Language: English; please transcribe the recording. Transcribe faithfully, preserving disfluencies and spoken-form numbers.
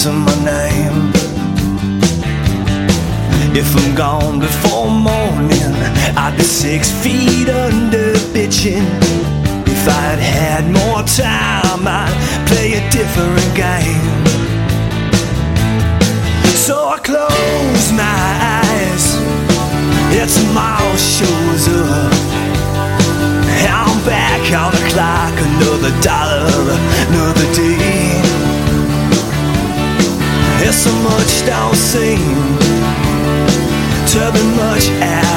to my name. If I'm gone before morning, I'd be six feet under bitching. If I'd had more time, I'd play a different game. So I close my eyes, yeah, tomorrow shows up. I'm back on the clock, another dollar, another day. There's so much don't seem to be much at